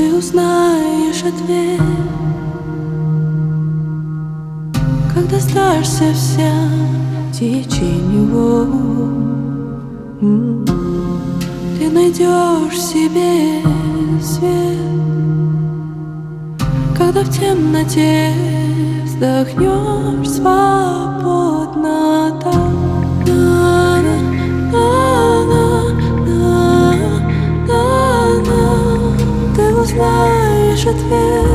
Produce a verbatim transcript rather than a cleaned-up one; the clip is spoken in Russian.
Ты узнаешь ответ, когда сдашься вся теченью волн. Ты найдешь в себе свет, когда в темноте вздохнешь свободно так. Ты узнаешь ответ,